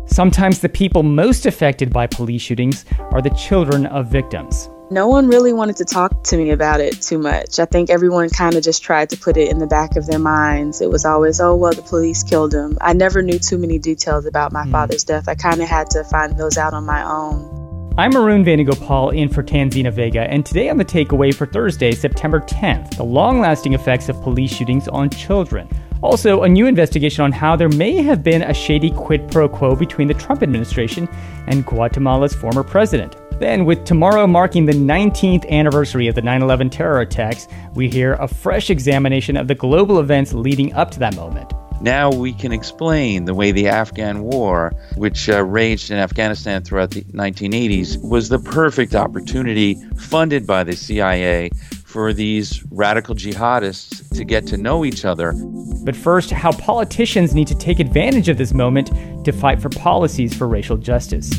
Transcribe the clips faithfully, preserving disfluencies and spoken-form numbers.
Sometimes the people most affected by police shootings are the children of victims. No one really wanted to talk to me about it too much. I think everyone kind of just tried to put it in the back of their minds. It was always, oh, well, the police killed him. I never knew too many details about my mm. father's death. I kind of had to find those out on my own. I'm Arun Venugopal in for Tanzina Vega, and today on The Takeaway for Thursday, September tenth, the long-lasting effects of police shootings on children. Also, a new investigation on how there may have been a shady quid pro quo between the Trump administration and Guatemala's former president. Then, with tomorrow marking the nineteenth anniversary of the nine eleven terror attacks, we hear a fresh examination of the global events leading up to that moment. Now we can explain the way the Afghan war, which uh, raged in Afghanistan throughout the nineteen eighties, was the perfect opportunity funded by the C I A for these radical jihadists to get to know each other. But first, how politicians need to take advantage of this moment to fight for policies for racial justice.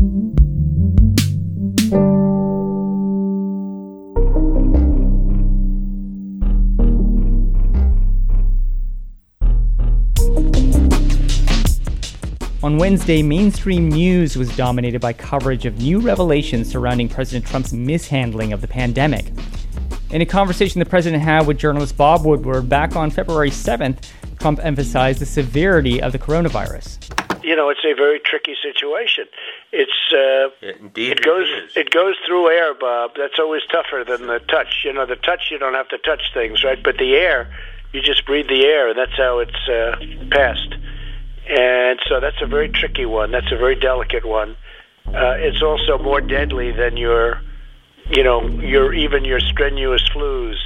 On Wednesday, mainstream news was dominated by coverage of new revelations surrounding President Trump's mishandling of the pandemic. In a conversation the president had with journalist Bob Woodward back on February seventh, Trump emphasized the severity of the coronavirus. You know, it's a very tricky situation. It's uh, Indeed it goes it, is. it goes through air, Bob. That's always tougher than the touch. You know, the touch you don't have to touch things, right? But the air, you just breathe the air, and that's how it's uh, passed. And so that's a very tricky one. That's a very delicate one. Uh, it's also more deadly than your, you know, your even your strenuous flus.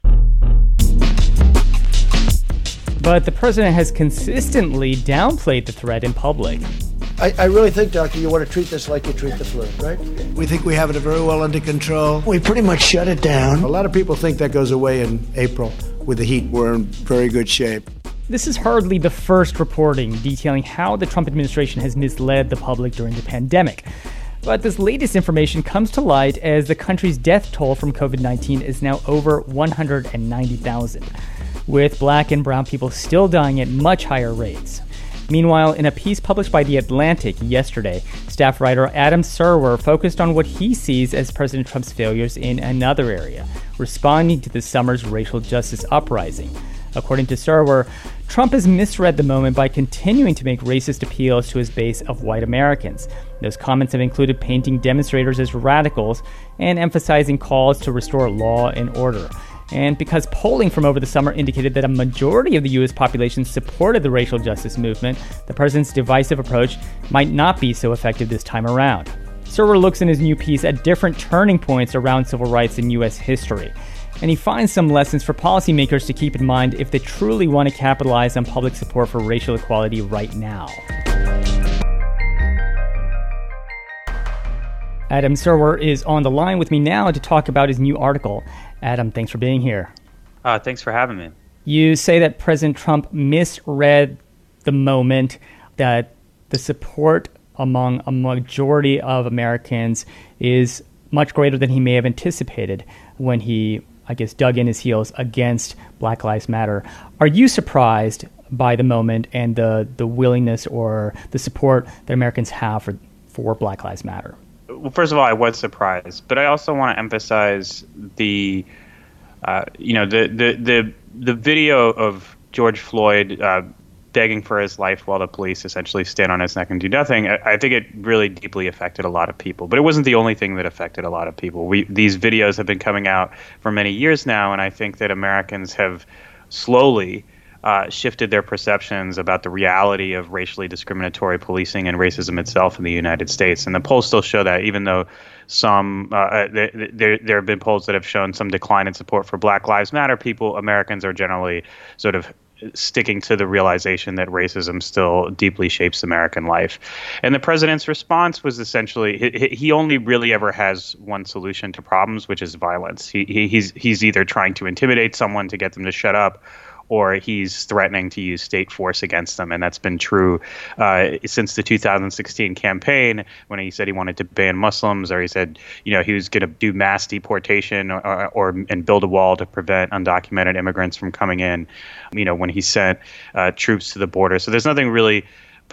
But the president has consistently downplayed the threat in public. I, I really think, Doctor, you want to treat this like you treat the flu, right? We think we have it very well under control. We pretty much shut it down. A lot of people think that goes away in April with the heat. We're in very good shape. This is hardly the first reporting detailing how the Trump administration has misled the public during the pandemic. But this latest information comes to light as the country's death toll from covid nineteen is now over one hundred ninety thousand, with black and brown people still dying at much higher rates. Meanwhile, in a piece published by The Atlantic yesterday, staff writer Adam Serwer focused on what he sees as President Trump's failures in another area, responding to this summer's racial justice uprising. According to Serwer, Trump has misread the moment by continuing to make racist appeals to his base of white Americans. Those comments have included painting demonstrators as radicals and emphasizing calls to restore law and order. And because polling from over the summer indicated that a majority of the U S population supported the racial justice movement, the president's divisive approach might not be so effective this time around. Serwer looks in his new piece at different turning points around civil rights in U S history. And he finds some lessons for policymakers to keep in mind if they truly want to capitalize on public support for racial equality right now. Adam Serwer is on the line with me now to talk about his new article. Adam, thanks for being here. Uh, thanks for having me. You say that President Trump misread the moment, that the support among a majority of Americans is much greater than he may have anticipated when he, I guess, dug in his heels against Black Lives Matter. Are you surprised by the moment and the, the willingness or the support that Americans have for, for Black Lives Matter? Well, first of all, I was surprised, but I also want to emphasize the, uh, you know, the, the, the, the video of George Floyd uh, begging for his life while the police essentially stand on his neck and do nothing. I, I think it really deeply affected a lot of people, but it wasn't the only thing that affected a lot of people. We, these videos have been coming out for many years now, and I think that Americans have slowly uh, shifted their perceptions about the reality of racially discriminatory policing and racism itself in the United States. And the polls still show that, even though some uh, there, there there have been polls that have shown some decline in support for Black Lives Matter, people, Americans are generally sort of sticking to the realization that racism still deeply shapes American life. And the president's response was essentially, he, he only really ever has one solution to problems, which is violence. He, he he's he's either trying to intimidate someone to get them to shut up, or he's threatening to use state force against them. And that's been true uh, since the two thousand sixteen campaign, when he said he wanted to ban Muslims, or he said, you know, he was going to do mass deportation or, or and build a wall to prevent undocumented immigrants from coming in, you know, when he sent uh, troops to the border. So there's nothing really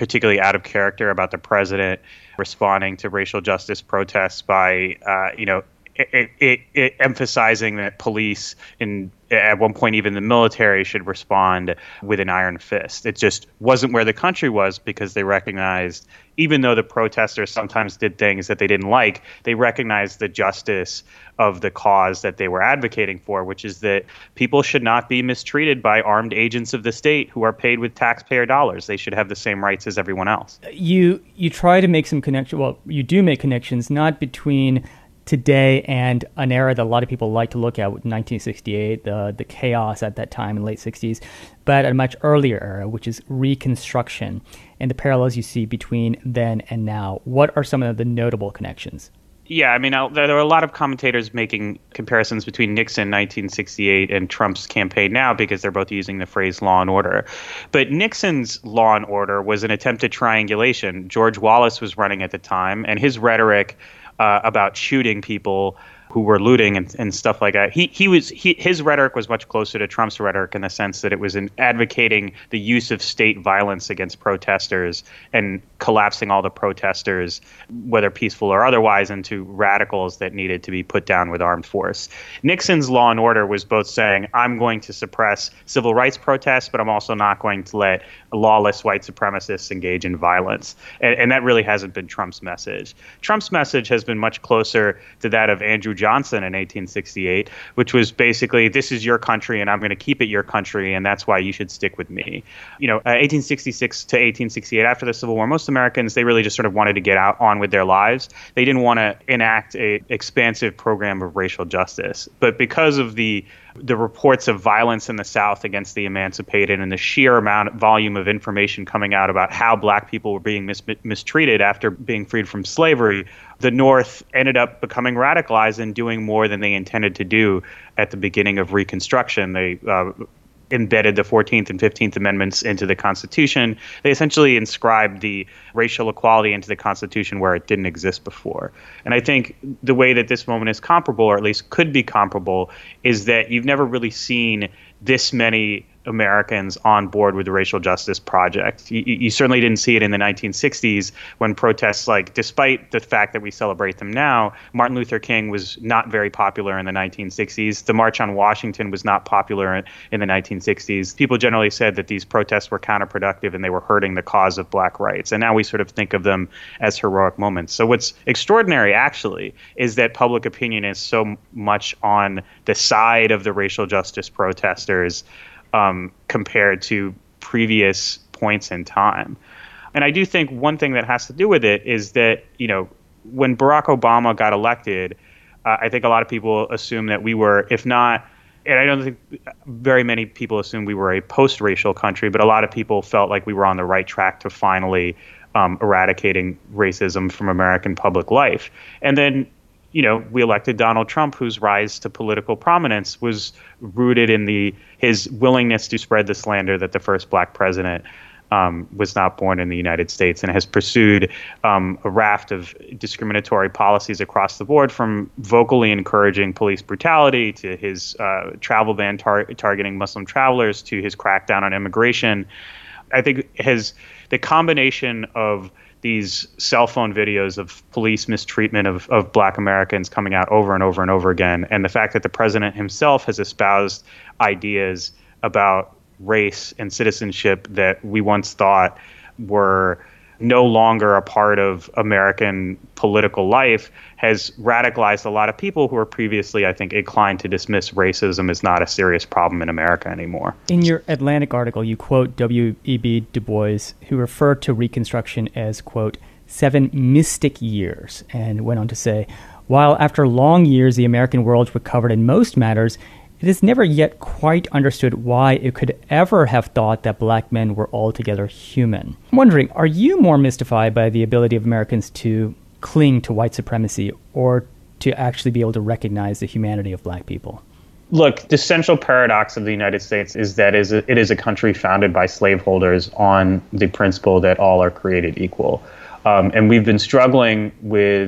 particularly out of character about the president responding to racial justice protests by, uh, you know, it, it, it emphasizing that police and at one point even the military should respond with an iron fist. It just wasn't where the country was, because they recognized, even though the protesters sometimes did things that they didn't like, they recognized the justice of the cause that they were advocating for, which is that people should not be mistreated by armed agents of the state who are paid with taxpayer dollars. They should have the same rights as everyone else. You you try to make some connection. Well, you do make connections, not between today and an era that a lot of people like to look at, with nineteen sixty-eight, the the chaos at that time in the late sixties, but at a much earlier era, which is Reconstruction, and the parallels you see between then and now. What are some of the notable connections? Yeah, I mean, there are a lot of commentators making comparisons between Nixon nineteen sixty-eight and Trump's campaign now, because they're both using the phrase law and order. But Nixon's law and order was an attempt at triangulation. George Wallace was running at the time, and his rhetoric uh, about shooting people who were looting and, and stuff like that. He he was he, his rhetoric was much closer to Trump's rhetoric, in the sense that it was in advocating the use of state violence against protesters and collapsing all the protesters, whether peaceful or otherwise, into radicals that needed to be put down with armed force. Nixon's law and order was both saying, I'm going to suppress civil rights protests, but I'm also not going to let lawless white supremacists engage in violence. And, and that really hasn't been Trump's message. Trump's message has been much closer to that of Andrew Johnson in eighteen sixty-eight, which was basically, this is your country and I'm going to keep it your country, and that's why you should stick with me. You know, uh, eighteen sixty-six to eighteen sixty-eight, after the Civil War, most Americans, they really just sort of wanted to get out on with their lives. They didn't want to enact a expansive program of racial justice. But because of the the reports of violence in the South against the emancipated, and the sheer amount volume of information coming out about how black people were being mis- mistreated after being freed from slavery, the North ended up becoming radicalized and doing more than they intended to do at the beginning of Reconstruction. They uh, embedded the fourteenth and fifteenth Amendments into the Constitution. They essentially inscribed the racial equality into the Constitution where it didn't exist before. And I think the way that this moment is comparable, or at least could be comparable, is that you've never really seen this many Americans on board with the racial justice project. You, you certainly didn't see it in the nineteen sixties, when protests, like, despite the fact that we celebrate them now, Martin Luther King was not very popular in the nineteen sixties. The March on Washington was not popular in, in the nineteen sixties. People generally said that these protests were counterproductive and they were hurting the cause of black rights. And now we sort of think of them as heroic moments. So what's extraordinary, actually, is that public opinion is so much on the side of the racial justice protesters, Um, compared to previous points in time. And I do think one thing that has to do with it is that, you know, when Barack Obama got elected, uh, I think a lot of people assumed that we were, if not, and I don't think very many people assumed we were a post-racial country, but a lot of people felt like we were on the right track to finally um, eradicating racism from American public life. And then, you know, we elected Donald Trump, whose rise to political prominence was rooted in the his willingness to spread the slander that the first black president um, was not born in the United States, and has pursued um, a raft of discriminatory policies across the board, from vocally encouraging police brutality to his uh, travel ban tar- targeting Muslim travelers to his crackdown on immigration. I think his the combination of these cell phone videos of police mistreatment of, of black Americans coming out over and over and over again, and the fact that the president himself has espoused ideas about race and citizenship that we once thought were no longer a part of American political life, has radicalized a lot of people who were previously, I think, inclined to dismiss racism as not a serious problem in America anymore. In your Atlantic article, you quote W E B Du Bois, who referred to Reconstruction as, quote, seven mystic years, and went on to say, while after long years the American world recovered in most matters, it is never yet quite understood why it could ever have thought that black men were altogether human. I'm wondering, are you more mystified by the ability of Americans to cling to white supremacy, or to actually be able to recognize the humanity of black people? Look, the central paradox of the United States is that it is a country founded by slaveholders on the principle that all are created equal. Um, and we've been struggling with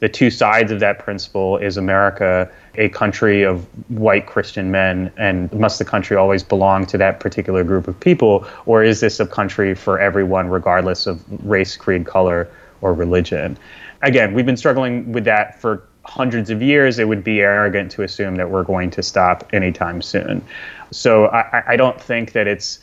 the two sides of that principle. Is America a country of white Christian men, and must the country always belong to that particular group of people? Or is this a country for everyone, regardless of race, creed, color, or religion? Again, we've been struggling with that for hundreds of years. It would be arrogant to assume that we're going to stop anytime soon. So I, I don't think that it's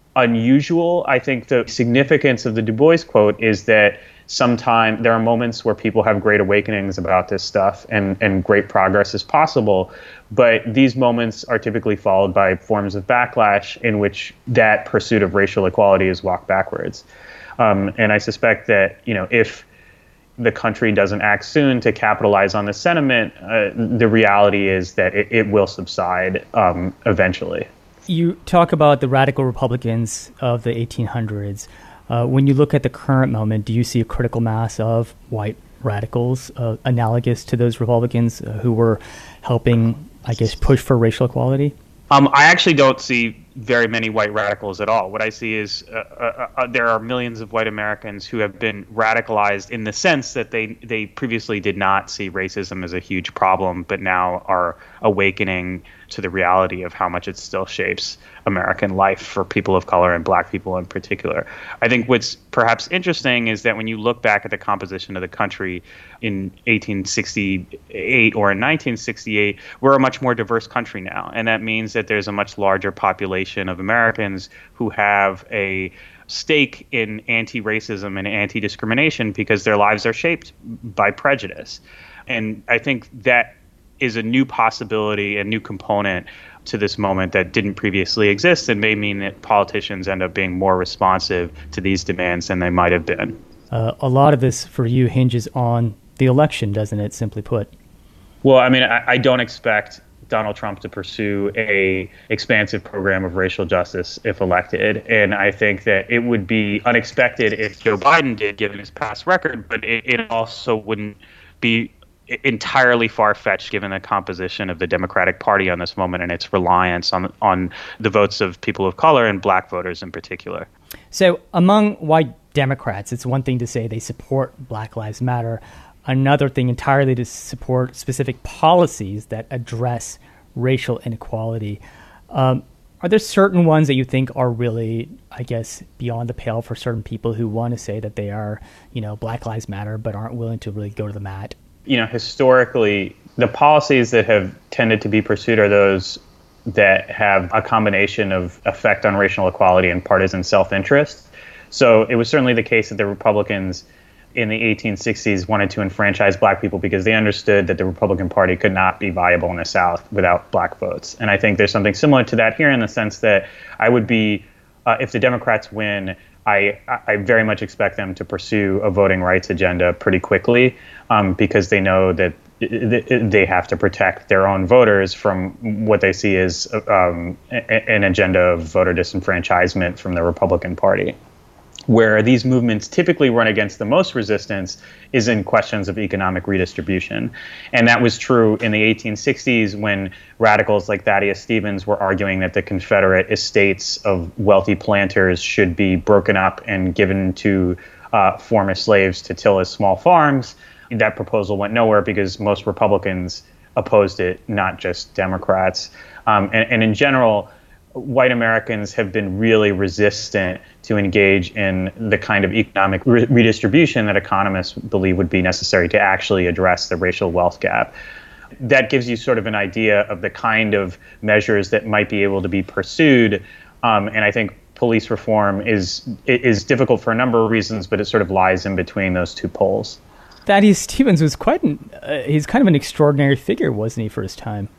unusual. I think the significance of the Du Bois quote is that sometimes there are moments where people have great awakenings about this stuff, and, and great progress is possible. But these moments are typically followed by forms of backlash in which that pursuit of racial equality is walked backwards. Um, and I suspect that, you know, if the country doesn't act soon to capitalize on this sentiment, uh, the reality is that it, it will subside um, eventually. You talk about the radical Republicans of the eighteen hundreds. Uh, when you look at the current moment, do you see a critical mass of white radicals uh, analogous to those Republicans uh, who were helping, I guess, push for racial equality? Um, I actually don't see very many white radicals at all. What I see is uh, uh, uh, there are millions of white Americans who have been radicalized in the sense that they, they previously did not see racism as a huge problem, but now are awakening to the reality of how much it still shapes American life for people of color and black people in particular. I think what's perhaps interesting is that when you look back at the composition of the country in eighteen sixty-eight or in nineteen sixty-eight, we're a much more diverse country now. And that means that there's a much larger population of Americans who have a stake in anti-racism and anti-discrimination because their lives are shaped by prejudice. And I think that is a new possibility, a new component to this moment that didn't previously exist, and may mean that politicians end up being more responsive to these demands than they might have been. Uh, a lot of this for you hinges on the election, doesn't it, simply put? Well, I mean, I, I don't expect Donald Trump to pursue a expansive program of racial justice if elected. And I think that it would be unexpected if Joe Biden did, given his past record, but it, it also wouldn't be entirely far-fetched given the composition of the Democratic Party on this moment and its reliance on on the votes of people of color and black voters in particular. So among white Democrats, it's one thing to say they support Black Lives Matter, another thing entirely to support specific policies that address racial inequality. Um, are there certain ones that you think are really, I guess, beyond the pale for certain people who want to say that they are, you know, Black Lives Matter, but aren't willing to really go to the mat? You know, historically, the policies that have tended to be pursued are those that have a combination of effect on racial equality and partisan self-interest. So it was certainly the case that the Republicans in the eighteen sixties wanted to enfranchise black people because they understood that the Republican Party could not be viable in the South without black votes. And I think there's something similar to that here in the sense that I would be, uh, if the Democrats win, I, I very much expect them to pursue a voting rights agenda pretty quickly um, because they know that they have to protect their own voters from what they see as um, an agenda of voter disenfranchisement from the Republican Party. Where these movements typically run against the most resistance is in questions of economic redistribution. And that was true in the eighteen sixties when radicals like Thaddeus Stevens were arguing that the Confederate estates of wealthy planters should be broken up and given to uh, former slaves to till as small farms. That proposal went nowhere because most Republicans opposed it, not just Democrats. Um, and, and in general, white Americans have been really resistant to engage in the kind of economic re- redistribution that economists believe would be necessary to actually address the racial wealth gap. That gives you sort of an idea of the kind of measures that might be able to be pursued. Um, and I think police reform is is difficult for a number of reasons, but it sort of lies in between those two poles. Thaddeus Stevens was quite an, uh, he's kind of an extraordinary figure, wasn't he, for his time?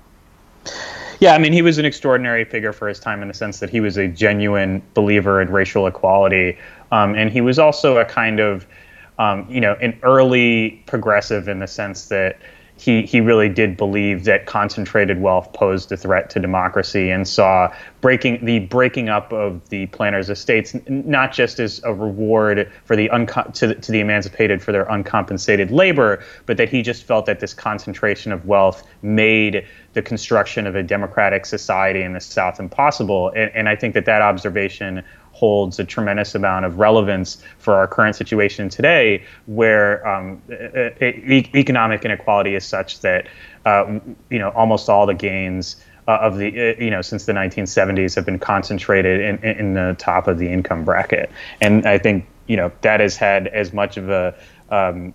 Yeah, I mean, he was an extraordinary figure for his time in the sense that he was a genuine believer in racial equality. Um, and he was also a kind of, um, you know, an early progressive in the sense that he he really did believe that concentrated wealth posed a threat to democracy and saw breaking the breaking up of the planters' estates not just as a reward for the unco- to, the, to the emancipated for their uncompensated labor, but that he just felt that this concentration of wealth made the construction of a democratic society in the South impossible. And, and I think that that observation holds a tremendous amount of relevance for our current situation today, where um, e- economic inequality is such that uh, you know almost all the gains uh, of the uh, you know since the nineteen seventies have been concentrated in, in the top of the income bracket, and I think you know that has had as much of a um,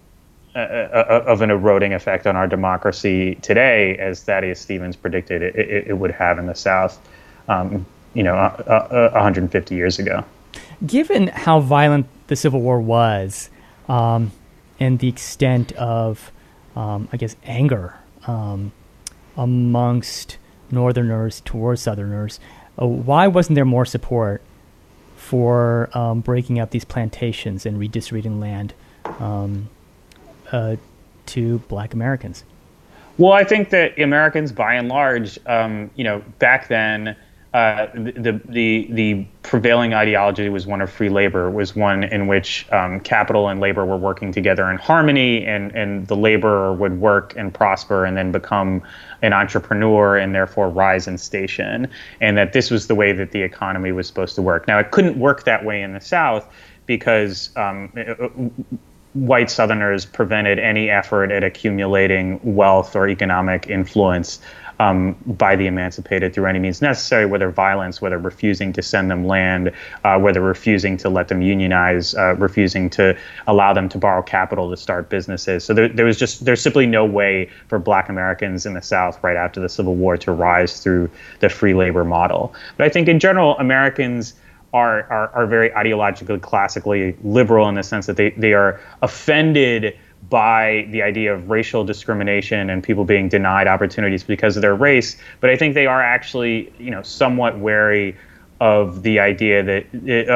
Uh, of an eroding effect on our democracy today as Thaddeus Stevens predicted it, it, it would have in the South, um, you know, uh, uh, one hundred fifty years ago. Given how violent the Civil War was, um, and the extent of, um, I guess, anger um, amongst Northerners towards Southerners, uh, why wasn't there more support for um, breaking up these plantations and redistributing land Um, Uh, to Black Americans? Well, I think that Americans, by and large, um, you know, back then, uh, the the the prevailing ideology was one of free labor, was one in which um, capital and labor were working together in harmony, and and the laborer would work and prosper and then become an entrepreneur and therefore rise in station, and that this was the way that the economy was supposed to work. Now, it couldn't work that way in the South because um, it, white Southerners prevented any effort at accumulating wealth or economic influence um, by the emancipated through any means necessary, whether violence, whether refusing to send them land, uh, whether refusing to let them unionize, uh, refusing to allow them to borrow capital to start businesses. So there, there was just there's simply no way for Black Americans in the South right after the Civil War to rise through the free labor model. But I think in general, Americans Are, are are very ideologically, classically liberal in the sense that they, they are offended by the idea of racial discrimination and people being denied opportunities because of their race. But I think they are actually, you know, somewhat wary of the idea that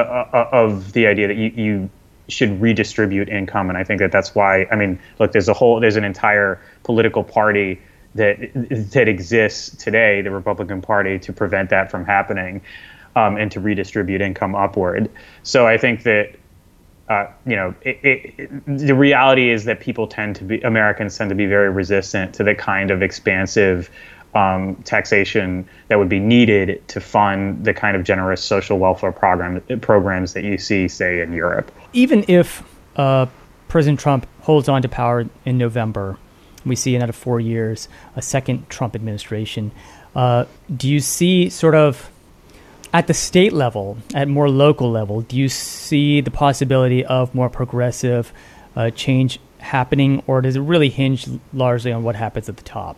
uh, of the idea that you, you should redistribute income. And I think that that's why, I mean, look, there's a whole there's an entire political party that that exists today, the Republican Party, to prevent that from happening. Um, and to redistribute income upward. So I think that, uh, you know, it, it, it, the reality is that people tend to be, Americans tend to be very resistant to the kind of expansive um, taxation that would be needed to fund the kind of generous social welfare program, programs that you see, say, in Europe. Even if uh, President Trump holds on to power in November, we see another four years, a second Trump administration, uh, do you see sort of, at the state level, at more local level, do you see the possibility of more progressive uh, change happening, or does it really hinge largely on what happens at the top?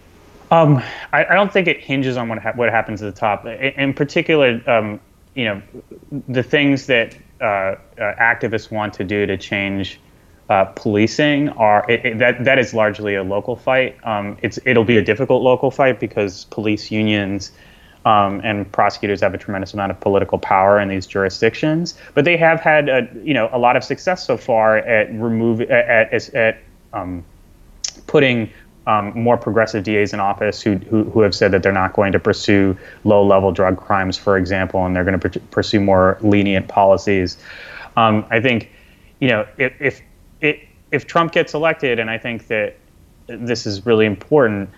Um, I, I don't think it hinges on what ha- what happens at the top. In, in particular, um, you know, the things that uh, uh, activists want to do to change uh, policing are it, it, that that is largely a local fight. Um, it's it'll be a difficult local fight because police unions Um, and prosecutors have a tremendous amount of political power in these jurisdictions, but they have had, a, you know, a lot of success so far at remove at at, at um, putting um, more progressive D As in office who, who who have said that they're not going to pursue low-level drug crimes, for example, and they're going to pr- pursue more lenient policies. Um, I think, you know, if if it, if Trump gets elected, and I think that this is really important,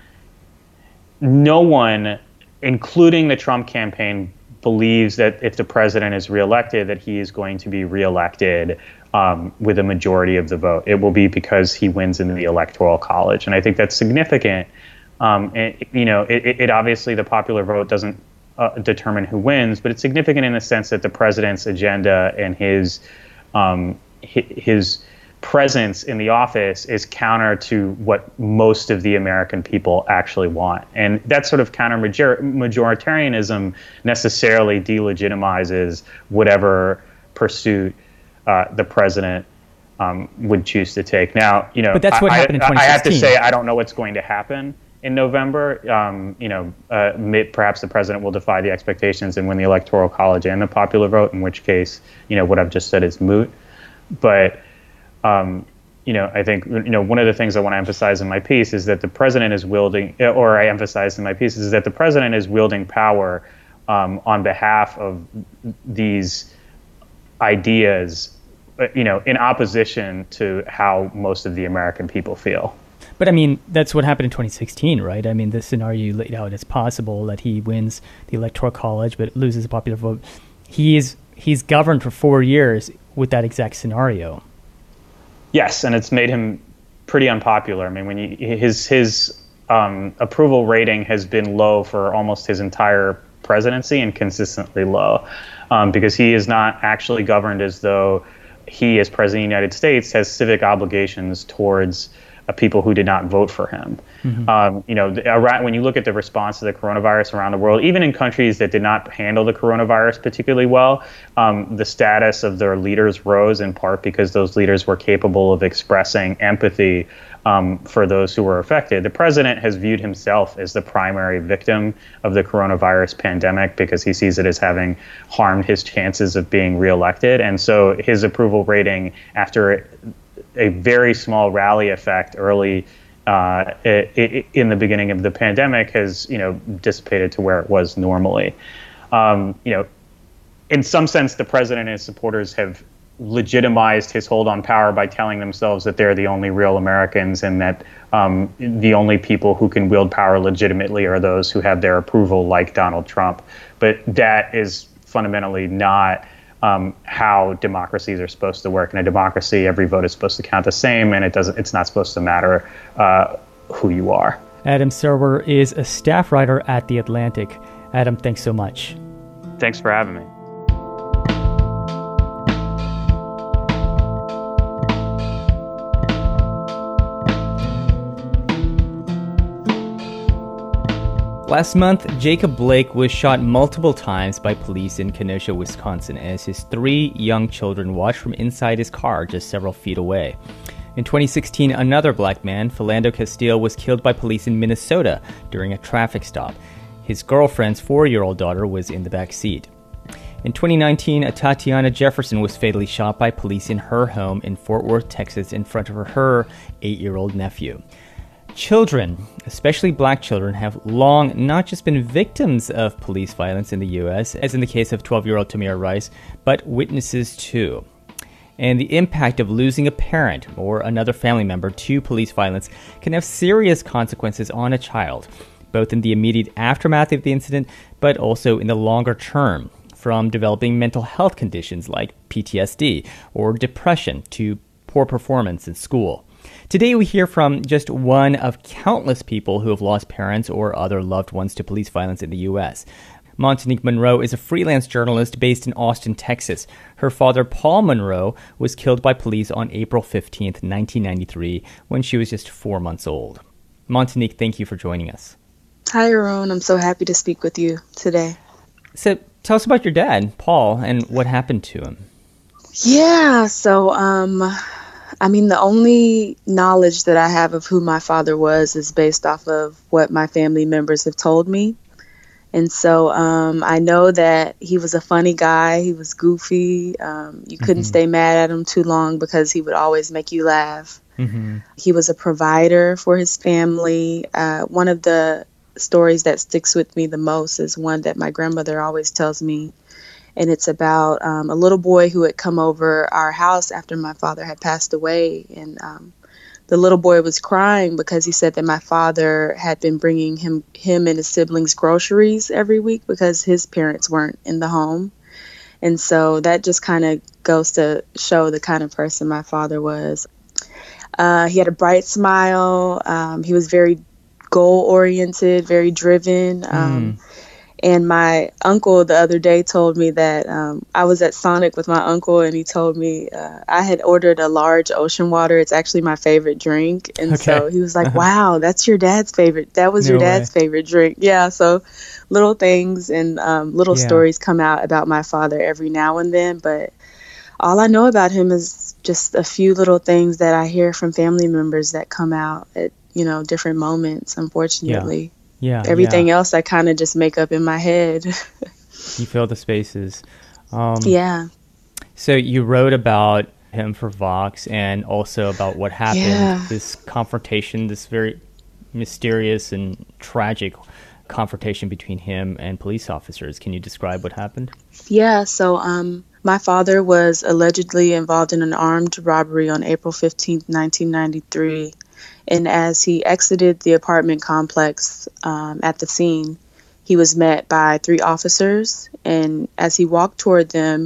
no one, including the Trump campaign, believes that if the president is reelected, that he is going to be reelected um, with a majority of the vote. It will be because he wins in the Electoral College. And I think that's significant. Um, and, you know, it, it obviously the popular vote doesn't uh, determine who wins, but it's significant in the sense that the president's agenda and his um, his presence in the office is counter to what most of the American people actually want. And that sort of counter majoritarianism necessarily delegitimizes whatever pursuit uh, the president um, would choose to take. Now, you know, but that's what I, happened in twenty I sixteen. have to say, I don't know what's going to happen in November. Um, you know, uh, perhaps the president will defy the expectations and win the Electoral College and the popular vote, in which case, you know, what I've just said is moot. But Um, you know, I think, you know, one of the things I want to emphasize in my piece is that the president is wielding, or I emphasize in my piece, is that the president is wielding power um, on behalf of these ideas, you know, in opposition to how most of the American people feel. But I mean, that's what happened in twenty sixteen, right? I mean, the scenario you laid out, it's possible that he wins the Electoral College but loses the popular vote. He is he's governed for four years with that exact scenario. Yes, and it's made him pretty unpopular. I mean, when you, his his um, approval rating has been low for almost his entire presidency, and consistently low, um, because he is not actually governed as though he, as president of the United States, has civic obligations towards uh, people who did not vote for him. Mm-hmm. Um, you know, the, around, when you look at the response to the coronavirus around the world, even in countries that did not handle the coronavirus particularly well, um, the status of their leaders rose in part because those leaders were capable of expressing empathy um, for those who were affected. The president has viewed himself as the primary victim of the coronavirus pandemic because he sees it as having harmed his chances of being reelected. And so his approval rating, after a very small rally effect early uh, in the beginning of the pandemic, has, you know, dissipated to where it was normally. Um, you know, in some sense, the president and his supporters have legitimized his hold on power by telling themselves that they're the only real Americans, and that um, the only people who can wield power legitimately are those who have their approval, like Donald Trump. But that is fundamentally not um, how democracies are supposed to work. In a democracy, every vote is supposed to count the same, and it doesn't. It's not supposed to matter uh, who you are. Adam Serwer is a staff writer at The Atlantic. Adam, thanks so much. Thanks for having me. Last month, Jacob Blake was shot multiple times by police in Kenosha, Wisconsin, as his three young children watched from inside his car just several feet away. In twenty sixteen, another black man, Philando Castile, was killed by police in Minnesota during a traffic stop. His girlfriend's four-year-old daughter was in the back seat. In twenty nineteen, Tatiana Jefferson was fatally shot by police in her home in Fort Worth, Texas, in front of her eight-year-old nephew. Children, especially black children, have long not just been victims of police violence in the U S, as in the case of twelve-year-old Tamir Rice, but witnesses too. And the impact of losing a parent or another family member to police violence can have serious consequences on a child, both in the immediate aftermath of the incident, but also in the longer term, from developing mental health conditions like P T S D or depression to poor performance in school. Today we hear from just one of countless people who have lost parents or other loved ones to police violence in the U S. Montanique Monroe is a freelance journalist based in Austin, Texas. Her father, Paul Monroe, was killed by police on April fifteenth, nineteen ninety-three, when she was just four months old. Montanique, thank you for joining us. Hi, Aaron. I'm so happy to speak with you today. So tell us about your dad, Paul, and what happened to him. Yeah, so... um. I mean, the only knowledge that I have of who my father was is based off of what my family members have told me. And so um, I know that he was a funny guy. He was goofy. Um, you couldn't mm-hmm. stay mad at him too long because he would always make you laugh. Mm-hmm. He was a provider for his family. Uh, one of the stories that sticks with me the most is one that my grandmother always tells me. And it's about um, a little boy who had come over our house after my father had passed away. And um, the little boy was crying because he said that my father had been bringing him, him and his siblings groceries every week because his parents weren't in the home. And so that just kind of goes to show the kind of person my father was. Uh, he had a bright smile. Um, he was very goal-oriented, very driven. Um, mm. And my uncle the other day told me that um, I was at Sonic with my uncle, and he told me uh, I had ordered a large ocean water. It's actually my favorite drink. And okay. so he was like, wow, that's your dad's favorite. That was no your dad's way. favorite drink. Yeah, so little things and um, little yeah. stories come out about my father every now and then. But all I know about him is just a few little things that I hear from family members that come out at, you know, different moments, unfortunately. Yeah. Yeah. Everything yeah. else I kind of just make up in my head. You fill the spaces. Um, yeah. So you wrote about him for Vox and also about what happened, yeah. this confrontation, this very mysterious and tragic confrontation between him and police officers. Can you describe what happened? Yeah. So um, my father was allegedly involved in an armed robbery on April fifteenth, nineteen ninety-three. And as he exited the apartment complex um, at the scene, he was met by three officers. And as he walked toward them,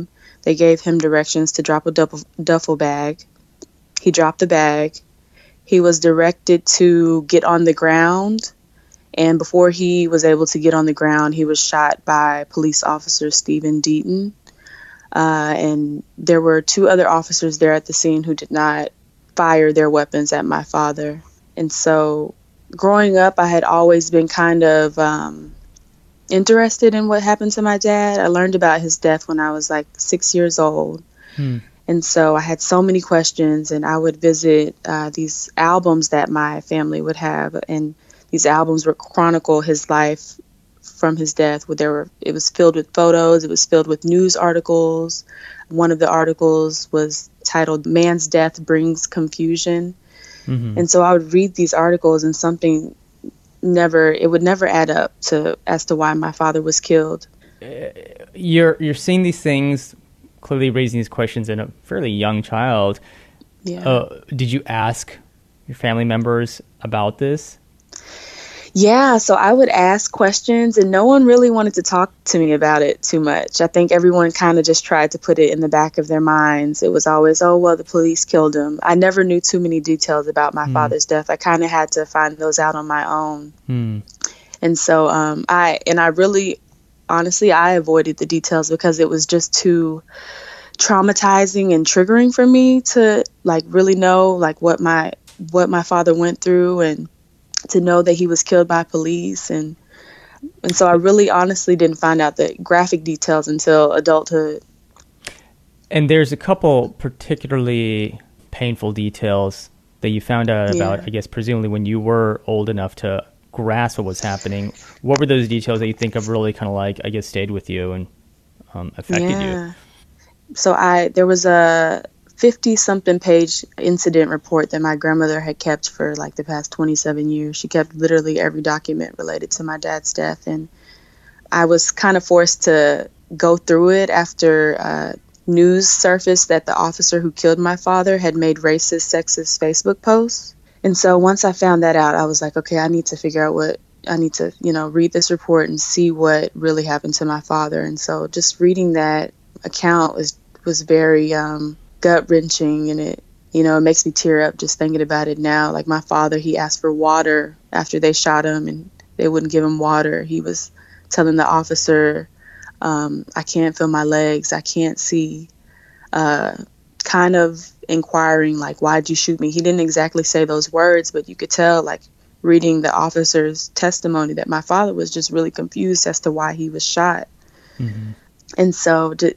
They gave him directions to drop a duffel, duffel bag. He dropped the bag. He was directed to get on the ground. And before he was able to get on the ground, he was shot by police officer Stephen Deaton. Uh, and there were two other officers there at the scene who did not fire their weapons at my father. And so growing up, I had always been kind of um, interested in what happened to my dad. I learned about his death when I was like six years old. Hmm. And so I had so many questions, and I would visit uh, these albums that my family would have. And these albums would chronicle his life from his death. Where there were, it was filled with photos. It was filled with news articles. One of the articles was titled "Man's Death Brings Confusion." Mm-hmm. And so I would read these articles, and something never, it would never add up to as to why my father was killed. You're you're seeing these things, clearly raising these questions in a fairly young child. Yeah. Uh, did you ask your family members about this? Yeah, so I would ask questions, and no one really wanted to talk to me about it too much. I think everyone kind of just tried to put it in the back of their minds. It was always, oh, well, the police killed him. I never knew too many details about my mm. father's death. I kind of had to find those out on my own. Mm. And so um, I, and I really, honestly, I avoided the details because it was just too traumatizing and triggering for me to like really know like what my, what my father went through, and to know that he was killed by police. And and so I really honestly didn't find out the graphic details until adulthood. And there's a couple particularly painful details that you found out about, yeah. I guess, presumably when you were old enough to grasp what was happening. What were those details that you think of really kind of like, I guess, stayed with you and um, affected yeah. you? So I, there was a fifty-something page incident report that my grandmother had kept for like the past twenty-seven years. She kept literally every document related to my dad's death. And I was kind of forced to go through it after uh, news surfaced that the officer who killed my father had made racist, sexist Facebook posts. And so once I found that out, I was like, okay, I need to figure out what, I need to, you know, read this report and see what really happened to my father. And so just reading that account was, was very, um, gut-wrenching, and it, you know, it makes me tear up just thinking about it now. Like my father, he asked for water after they shot him, and they wouldn't give him water. He was telling the officer, um, I can't feel my legs, I can't see, uh, kind of inquiring, like, why'd you shoot me? He didn't exactly say those words, but you could tell, like, reading the officer's testimony, that my father was just really confused as to why he was shot. Mm-hmm. And so to,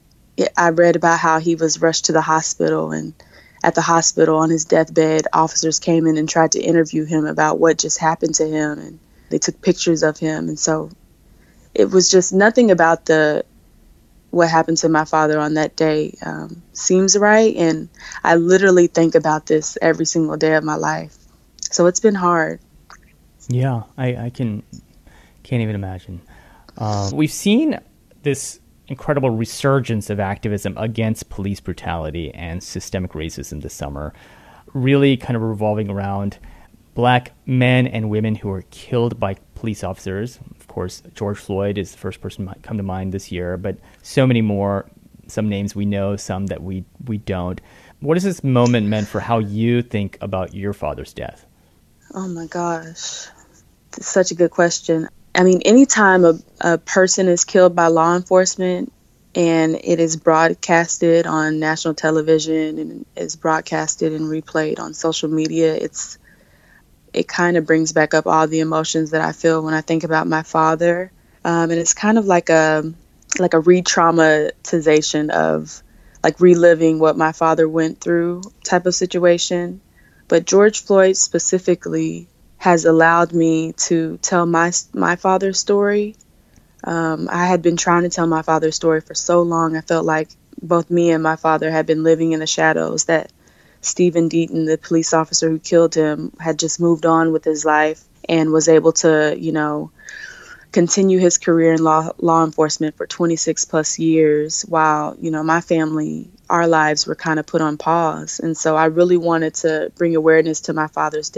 I read about how he was rushed to the hospital, and at the hospital on his deathbed, officers came in and tried to interview him about what just happened to him, and they took pictures of him. And so it was just nothing about the what happened to my father on that day um, seems right. And I literally think about this every single day of my life. So it's been hard. Yeah, I, I can can't even imagine. Uh, we've seen this incredible resurgence of activism against police brutality and systemic racism this summer, really kind of revolving around black men and women who were killed by police officers. Of course, George Floyd is the first person to come to mind this year, but so many more, some names we know, some that we, we don't. What has this moment meant for how you think about your father's death? Oh my gosh, it's such a good question. I mean, anytime a, a person is killed by law enforcement and it is broadcasted on national television and is broadcasted and replayed on social media, it's it kind of brings back up all the emotions that I feel when I think about my father. Um, and it's kind of like a like a re-traumatization of like reliving what my father went through type of situation. But George Floyd specifically has allowed me to tell my my father's story. Um, I had been trying to tell my father's story for so long. I felt like both me and my father had been living in the shadows, that Stephen Deaton, the police officer who killed him, had just moved on with his life and was able to, you know, continue his career in law law enforcement for twenty-six plus years while, you know, my family, our lives were kind of put on pause. And so I really wanted to bring awareness to my father's death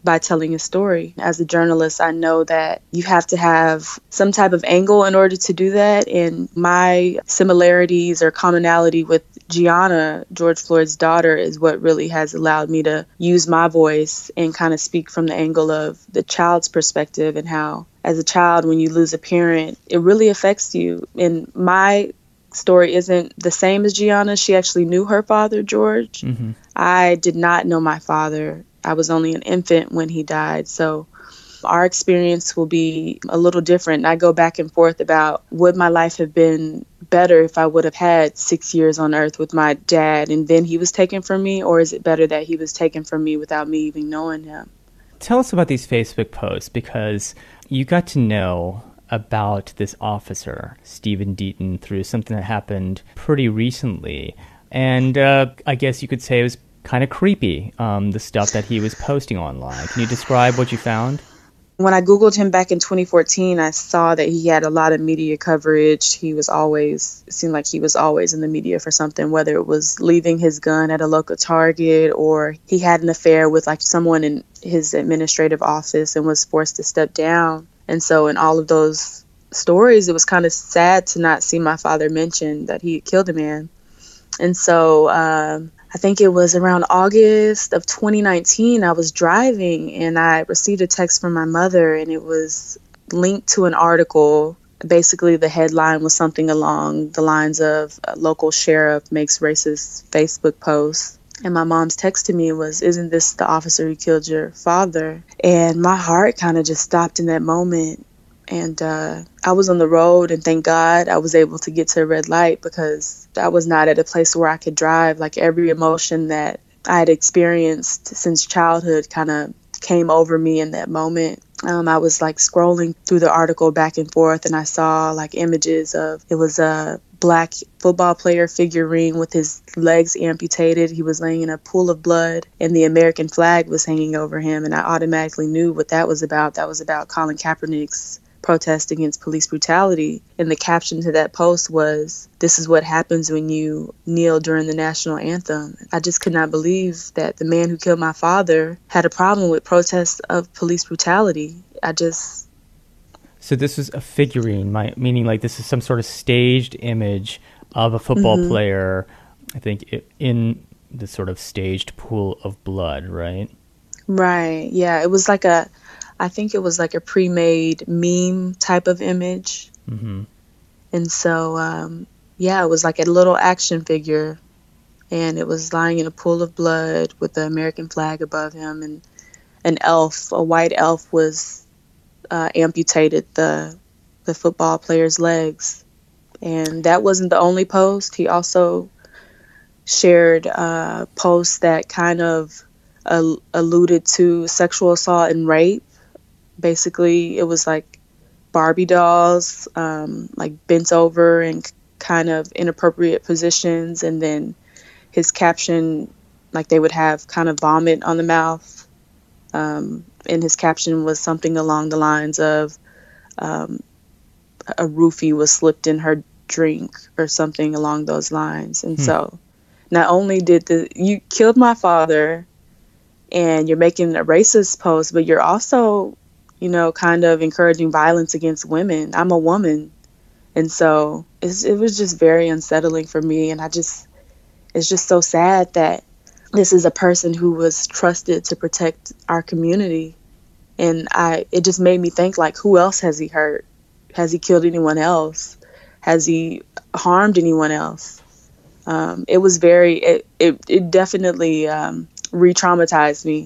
by telling his story. As a journalist, I know that you have to have some type of angle in order to do that. And my similarities or commonality with Gianna, George Floyd's daughter, is what really has allowed me to use my voice and kind of speak from the angle of the child's perspective and how, as a child, when you lose a parent, it really affects you. And my story isn't the same as Gianna. She actually knew her father, George. Mm-hmm. I did not know my father. I was only an infant when he died. So our experience will be a little different. I go back and forth about, would my life have been better if I would have had six years on earth with my dad and then he was taken from me, or is it better that he was taken from me without me even knowing him? Tell us about these Facebook posts, because you got to know about this officer, Stephen Deaton, through something that happened pretty recently. And uh, I guess you could say it was kind of creepy, um, the stuff that he was posting online. Can you describe what you found? When I Googled him back in twenty fourteen, I saw that he had a lot of media coverage. He was always, it seemed like he was always in the media for something, whether it was leaving his gun at a local Target or he had an affair with like someone in his administrative office and was forced to step down. And so in all of those stories, it was kind of sad to not see my father mention that he had killed a man. And so um, I think it was around August of twenty nineteen, I was driving and I received a text from my mother, and it was linked to an article. Basically, the headline was something along the lines of a local sheriff makes racist Facebook posts. And my mom's text to me was, "Isn't this the officer who killed your father?" And my heart kind of just stopped in that moment. And uh, I was on the road, and thank God I was able to get to a red light, because I was not at a place where I could drive. Like, every emotion that I had experienced since childhood kind of came over me in that moment. Um, I was like scrolling through the article back and forth, and I saw like images of, it was a black football player figurine with his legs amputated. He was laying in a pool of blood and the American flag was hanging over him. And I automatically knew what that was about. That was about Colin Kaepernick's protest against police brutality. And the caption to that post was, "This is what happens when you kneel during the national anthem." I just could not believe that the man who killed my father had a problem with protests of police brutality. I just... So this is a figurine, my, meaning like this is some sort of staged image of a football mm-hmm. player, I think, in the sort of staged pool of blood, right? Right, yeah. It was like a... I think it was like a pre-made meme type of image. Mm-hmm. And so, um, yeah, it was like a little action figure. And it was lying in a pool of blood with the American flag above him. And an elf, a white elf, was uh, amputated the, the football player's legs. And that wasn't the only post. He also shared uh, posts that kind of uh, alluded to sexual assault and rape. Basically, it was like Barbie dolls, um, like bent over in kind of inappropriate positions. And then his caption, like they would have kind of vomit on the mouth. Um, and his caption was something along the lines of um, a roofie was slipped in her drink or something along those lines. And hmm. so not only did the, you killed my father and you're making a racist post, but you're also, you know, kind of encouraging violence against women. I'm a woman. And so it's, it was just very unsettling for me. And I just, it's just so sad that this is a person who was trusted to protect our community. And I, it just made me think, like, who else has he hurt? Has he killed anyone else? Has he harmed anyone else? Um, it was very, it, it, it definitely um, re-traumatized me.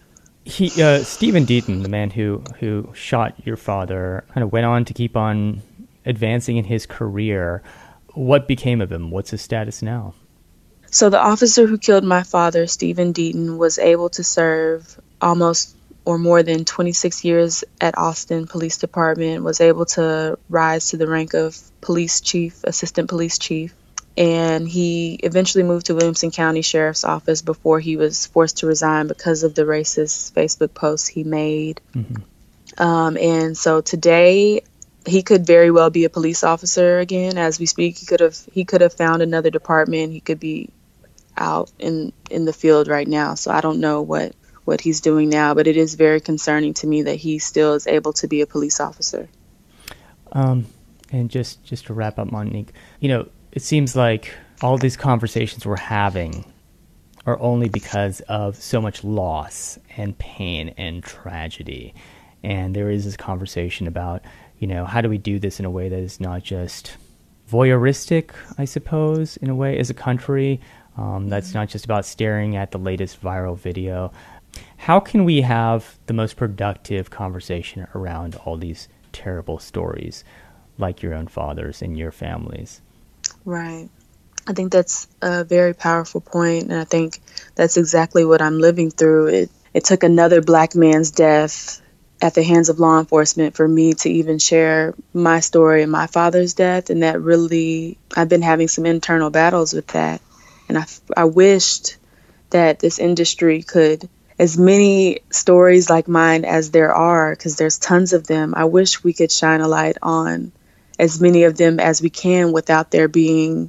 He, uh, Stephen Deaton, the man who, who shot your father, kind of went on to keep on advancing in his career. What became of him? What's his status now? So the officer who killed my father, Stephen Deaton, was able to serve almost or more than twenty-six years at Austin Police Department, was able to rise to the rank of police chief, assistant police chief. And he eventually moved to Williamson County Sheriff's Office before he was forced to resign because of the racist Facebook posts he made. Mm-hmm. Um, and so today, he could very well be a police officer again. As we speak, he could have he could have found another department. He could be out in, in the field right now. So I don't know what, what he's doing now, but it is very concerning to me that he still is able to be a police officer. Um, and just, just to wrap up, Montanique, you know, it seems like all these conversations we're having are only because of so much loss and pain and tragedy. And there is this conversation about, you know, how do we do this in a way that is not just voyeuristic, I suppose, in a way, as a country, um, that's not just about staring at the latest viral video. How can we have the most productive conversation around all these terrible stories, like your own father's and your family's? Right. I think that's a very powerful point, and I think that's exactly what I'm living through. It it took another Black man's death at the hands of law enforcement for me to even share my story and my father's death, and that really, I've been having some internal battles with that. And I, I wished that this industry could, as many stories like mine as there are, because there's tons of them, I wish we could shine a light on as many of them as we can without there being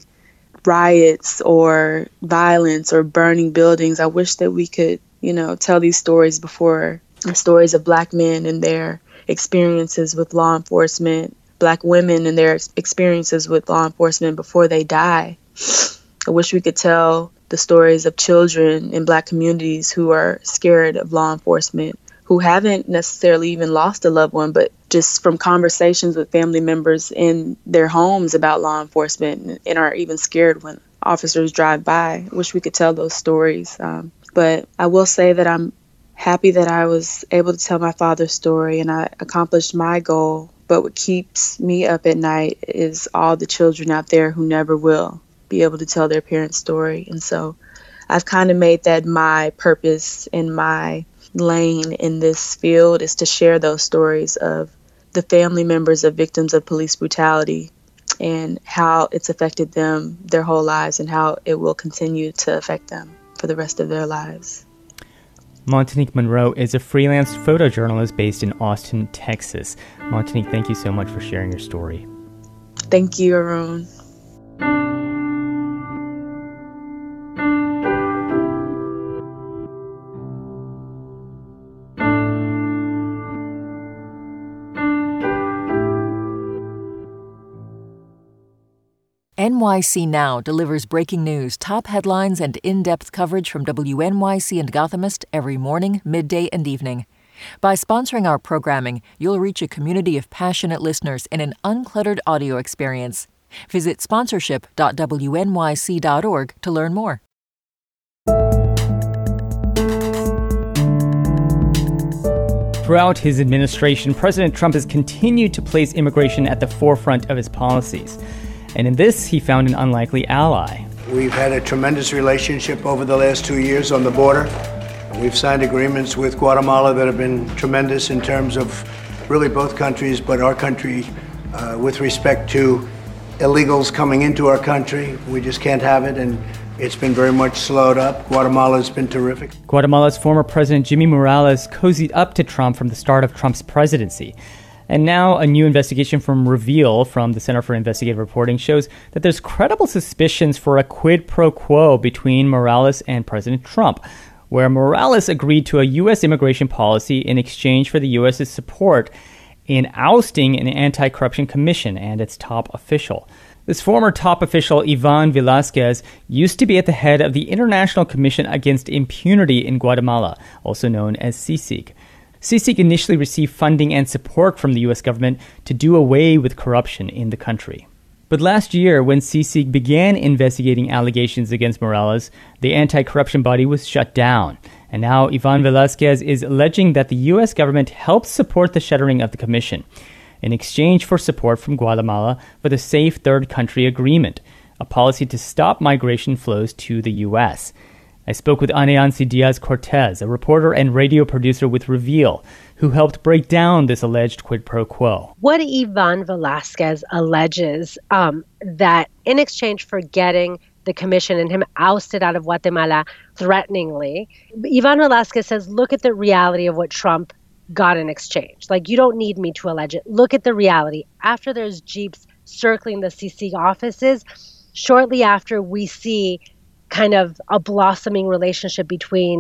riots or violence or burning buildings. I wish that we could, you know, tell these stories before, the stories of Black men and their experiences with law enforcement, Black women and their experiences with law enforcement before they die. I wish we could tell the stories of children in Black communities who are scared of law enforcement, who haven't necessarily even lost a loved one, but just from conversations with family members in their homes about law enforcement, and are even scared when officers drive by. I wish we could tell those stories. Um, but I will say that I'm happy that I was able to tell my father's story and I accomplished my goal. But what keeps me up at night is all the children out there who never will be able to tell their parents' story. And so I've kind of made that my purpose and my lane in this field, is to share those stories of the family members of victims of police brutality and how it's affected them their whole lives and how it will continue to affect them for the rest of their lives. Montanique Monroe is a freelance photojournalist based in Austin, Texas. Montanique, thank you so much for sharing your story. Thank you, Arun. N Y C Now delivers breaking news, top headlines, and in-depth coverage from W N Y C and Gothamist every morning, midday, and evening. By sponsoring our programming, you'll reach a community of passionate listeners in an uncluttered audio experience. Visit sponsorship dot W N Y C dot org to learn more. Throughout his administration, President Trump has continued to place immigration at the forefront of his policies. And in this, he found an unlikely ally. We've had a tremendous relationship over the last two years on the border. We've signed agreements with Guatemala that have been tremendous in terms of really both countries, but our country uh, with respect to illegals coming into our country. We just can't have it, and it's been very much slowed up. Guatemala's been terrific. Guatemala's former president Jimmy Morales cozied up to Trump from the start of Trump's presidency. And now a new investigation from Reveal, from the Center for Investigative Reporting, shows that there's credible suspicions for a quid pro quo between Morales and President Trump, where Morales agreed to a U S immigration policy in exchange for the U S's support in ousting an anti-corruption commission and its top official. This former top official, Ivan Velasquez, used to be at the head of the International Commission Against Impunity in Guatemala, also known as C I C I C. C I C I C initially received funding and support from the U S government to do away with corruption in the country. But last year, when C I C I C began investigating allegations against Morales, the anti-corruption body was shut down. And now Ivan Velasquez is alleging that the U S government helped support the shuttering of the commission in exchange for support from Guatemala for the Safe Third Country Agreement, a policy to stop migration flows to the U S. I spoke with Anayansi Diaz-Cortez, a reporter and radio producer with Reveal, who helped break down this alleged quid pro quo. What Ivan Velasquez alleges um, that in exchange for getting the commission and him ousted out of Guatemala threateningly, Ivan Velasquez says, look at the reality of what Trump got in exchange. Like, you don't need me to allege it. Look at the reality. After there's jeeps circling the C I C I C offices, shortly after we see kind of a blossoming relationship between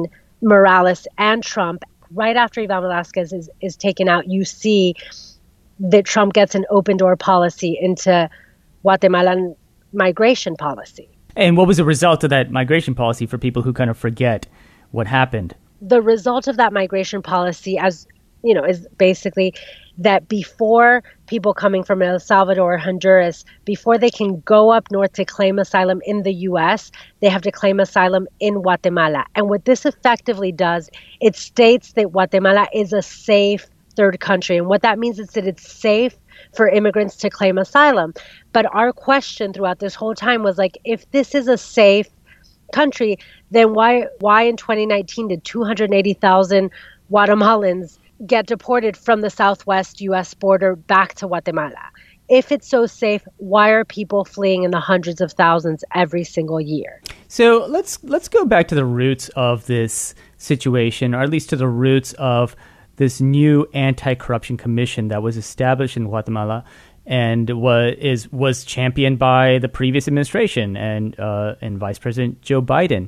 Morales and Trump. Right after Ivan Velasquez is, is taken out, you see that Trump gets an open door policy into Guatemalan migration policy. And what was the result of that migration policy for people who kind of forget what happened? The result of that migration policy, as you know, is basically that before people coming from El Salvador or Honduras, before they can go up north to claim asylum in the U S, they have to claim asylum in Guatemala. And what this effectively does, it states that Guatemala is a safe third country. And what that means is that it's safe for immigrants to claim asylum. But our question throughout this whole time was like, if this is a safe country, then why why in twenty nineteen did two hundred eighty thousand Guatemalans get deported from the southwest U S border back to Guatemala? If it's so safe, why are people fleeing in the hundreds of thousands every single year? So let's let's go back to the roots of this situation, or at least to the roots of this new anti-corruption commission that was established in Guatemala and was is was championed by the previous administration and uh, and Vice President Joe Biden.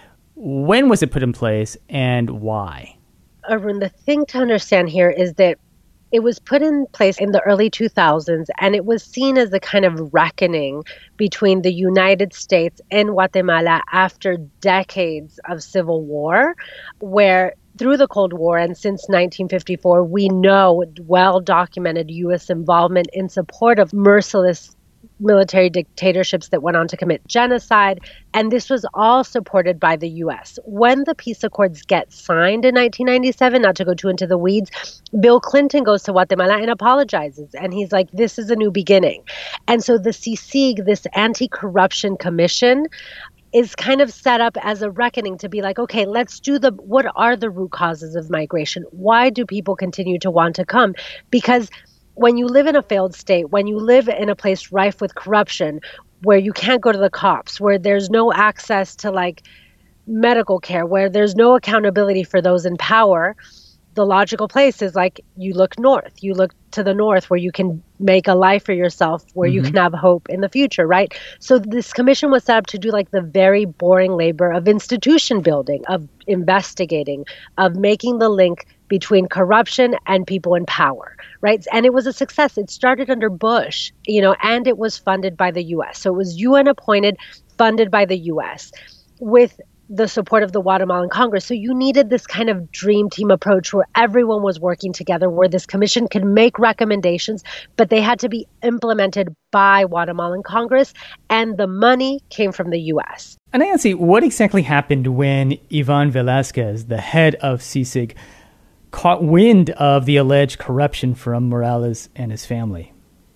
When was it put in place and why? Arun, the thing to understand here is that it was put in place in the early two thousands, and it was seen as a kind of reckoning between the United States and Guatemala after decades of civil war, where through the Cold War and since nineteen fifty-four, we know well-documented U S involvement in support of merciless military dictatorships that went on to commit genocide, and this was all supported by the U S. When the peace accords get signed in nineteen ninety-seven, not to go too into the weeds, Bill Clinton goes to Guatemala and apologizes, and he's like, this is a new beginning. And so the C I C I G, this anti-corruption commission, is kind of set up as a reckoning to be like, okay, let's do the, what are the root causes of migration? Why do people continue to want to come? Because when you live in a failed state, when you live in a place rife with corruption, where you can't go to the cops, where there's no access to like medical care, where there's no accountability for those in power, the logical place is like you look north, you look to the north where you can make a life for yourself, where mm-hmm. you can have hope in the future, right? So this commission was set up to do like the very boring labor of institution building, of investigating, of making the link between corruption and people in power, right? And it was a success. It started under Bush, you know, and it was funded by the U S. So it was U N appointed, funded by the U S with the support of the Guatemalan Congress. So you needed this kind of dream team approach where everyone was working together, where this commission could make recommendations, but they had to be implemented by Guatemalan Congress, and the money came from the U S. And Nancy, what exactly happened when Ivan Velasquez, the head of C I C I G, caught wind of the alleged corruption from Morales and his family?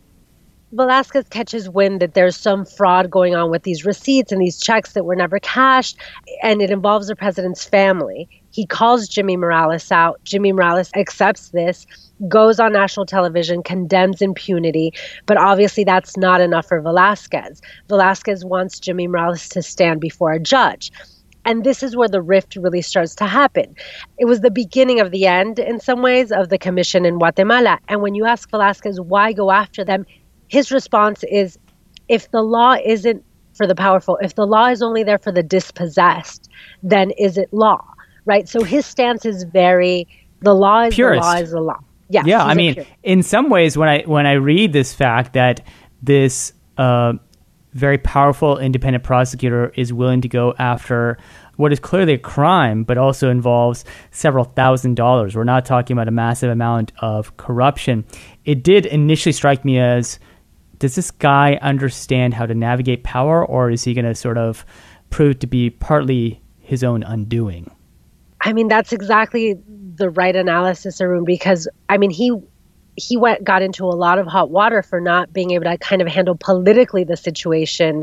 Velasquez catches wind that there's some fraud going on with these receipts and these checks that were never cashed, and it involves the president's family. He calls Jimmy Morales out. Jimmy Morales accepts this, goes on national television, condemns impunity, but obviously that's not enough for Velasquez. Velasquez wants Jimmy Morales to stand before a judge. And this is where the rift really starts to happen. It was the beginning of the end, in some ways, of the commission in Guatemala. And when you ask Velasquez why go after them, his response is, if the law isn't for the powerful, if the law is only there for the dispossessed, then is it law, right? So his stance is very, the law is Purist. the law is the law. Yeah, yeah. I mean, purist. In some ways, when I when I read this fact that this uh, very powerful independent prosecutor is willing to go after what is clearly a crime, but also involves several thousand dollars. We're not talking about a massive amount of corruption. It did initially strike me as, does this guy understand how to navigate power, or is he going to sort of prove to be partly his own undoing? I mean, that's exactly the right analysis, Arun, because, I mean, he he went got into a lot of hot water for not being able to kind of handle politically the situation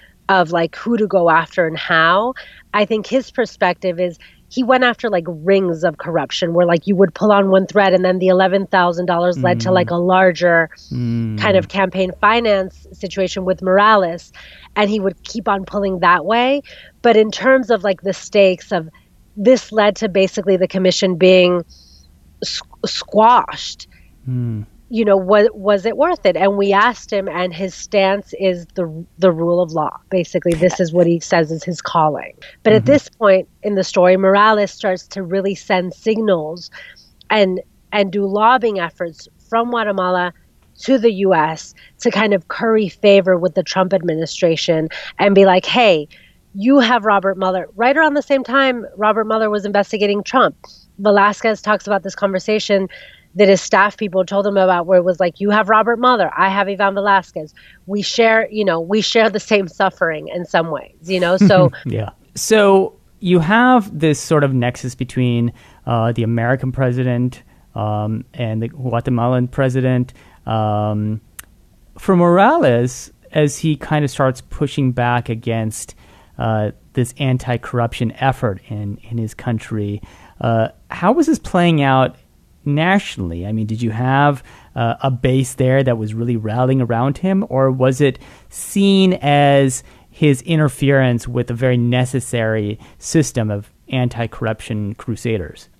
of like who to go after and how. I think his perspective is he went after like rings of corruption where like you would pull on one thread and then the eleven thousand dollars mm. led to like a larger mm. kind of campaign finance situation with Morales, and he would keep on pulling that way. But in terms of like the stakes of this led to basically the commission being squ- squashed. Mm. you know, was was it worth it? And we asked him, and his stance is the the rule of law. Basically, this is what he says is his calling. But mm-hmm. at this point in the story, Morales starts to really send signals and and do lobbying efforts from Guatemala to the U S to kind of curry favor with the Trump administration and be like, hey, you have Robert Mueller. Right around the same time, Robert Mueller was investigating Trump. Velasquez talks about this conversation that his staff people told him about, where it was like, you have Robert Mueller, I have Ivan Velasquez. We share, you know, we share the same suffering in some ways, you know? So yeah. So you have this sort of nexus between uh, the American president um, and the Guatemalan president. Um, for Morales, as he kind of starts pushing back against uh, this anti-corruption effort in, in his country, uh, how was this playing out nationally? I mean, did you have uh, a base there that was really rallying around him, or was it seen as his interference with a very necessary system of anti-corruption crusaders?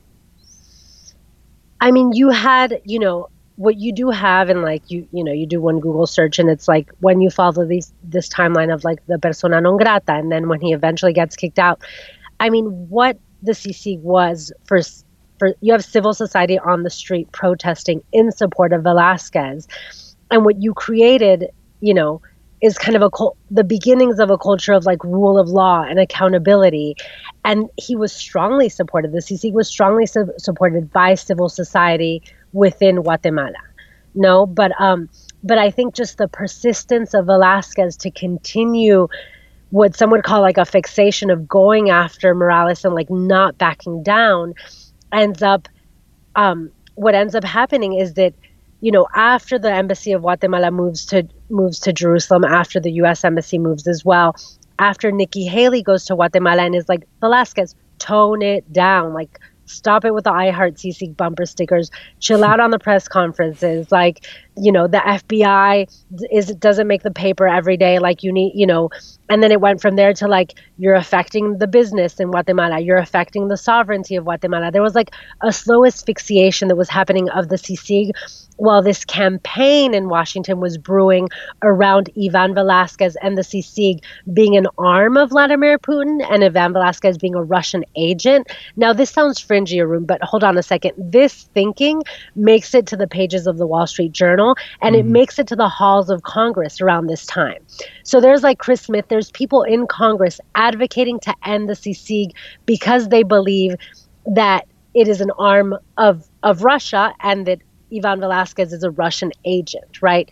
I mean, you had, you know, what you do have, and like you, you know, you do one Google search, and it's like when you follow these this timeline of like the persona non grata, and then when he eventually gets kicked out. I mean, what the C C was for. For, you have civil society on the street protesting in support of Velasquez. And what you created, you know, is kind of a the beginnings of a culture of like rule of law and accountability. And he was strongly supported. The C C was strongly su- supported by civil society within Guatemala. No, but um, but I think just the persistence of Velasquez to continue what some would call like a fixation of going after Morales and like not backing down ends up, um, what ends up happening is that, you know, after the embassy of Guatemala moves to moves to Jerusalem, after the U S embassy moves as well, after Nikki Haley goes to Guatemala and is like, Velasquez, tone it down, like stop it with the I Heart C C bumper stickers, chill out on the press conferences, like, you know, the F B I is doesn't make the paper every day, like you need, you know, and then it went from there to like, you're affecting the business in Guatemala, you're affecting the sovereignty of Guatemala. There was like a slow asphyxiation that was happening of the C C while this campaign in Washington was brewing around Ivan Velasquez and the C C being an arm of Vladimir Putin and Ivan Velasquez being a Russian agent. Now, this sounds fringy, Arun, but hold on a second. This thinking makes it to the pages of the Wall Street Journal, and mm-hmm. it makes it to the halls of Congress around this time. So there's like Chris Smith, there's people in Congress advocating to end the C C because they believe that it is an arm of, of Russia and that Ivan Velasquez is a Russian agent, right?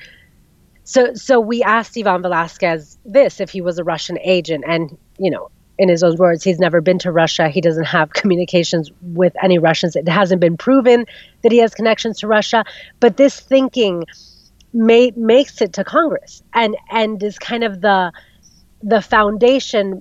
So so we asked Ivan Velasquez this, if he was a Russian agent, and, you know, in his own words, he's never been to Russia. He doesn't have communications with any Russians. It hasn't been proven that he has connections to Russia. But this thinking may, makes it to Congress and, and is kind of the the foundation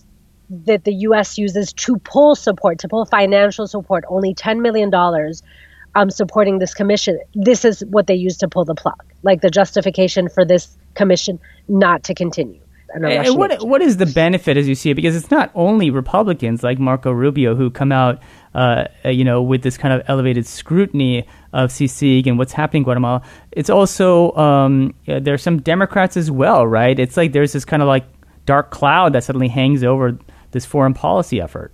that the U S uses to pull support, to pull financial support, only ten million dollars um, supporting this commission. This is what they use to pull the plug, like the justification for this commission not to continue. And what what is the benefit as you see it? Because it's not only Republicans like Marco Rubio who come out, uh, you know, with this kind of elevated scrutiny of C C I G and what's happening in Guatemala. It's also um, yeah, there's some Democrats as well, right? It's like there's this kind of like dark cloud that suddenly hangs over this foreign policy effort.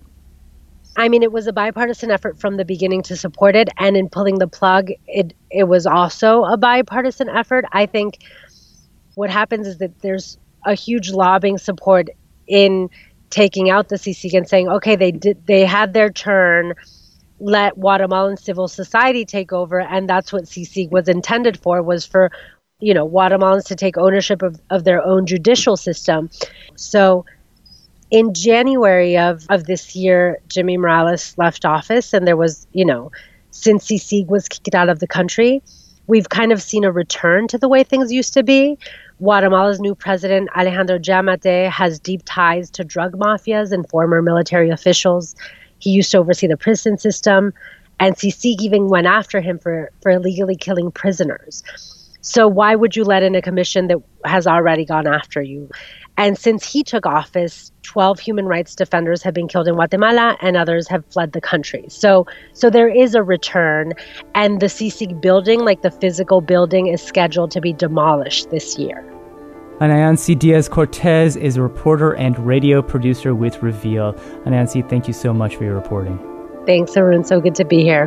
I mean, it was a bipartisan effort from the beginning to support it, and in pulling the plug, it it was also a bipartisan effort. I think what happens is that there's a huge lobbying support in taking out the C C I G and saying, okay, they did, they had their turn, let Guatemalan civil society take over, and that's what C C I G was intended for, was for, you know, Guatemalans to take ownership of, of their own judicial system. So in January of, of this year, Jimmy Morales left office, and there was, you know, since C C I G was kicked out of the country, we've kind of seen a return to the way things used to be. Guatemala's new president, Alejandro Giammattei, has deep ties to drug mafias and former military officials. He used to oversee the prison system, and C C I G even went after him for, for illegally killing prisoners. So why would you let in a commission that has already gone after you? And since he took office, twelve human rights defenders have been killed in Guatemala and others have fled the country. So so there is a return, and the C C building, like the physical building, is scheduled to be demolished this year. Anayansi Diaz-Cortez is a reporter and radio producer with Reveal. Anayansi, thank you so much for your reporting. Thanks, Arun. So good to be here.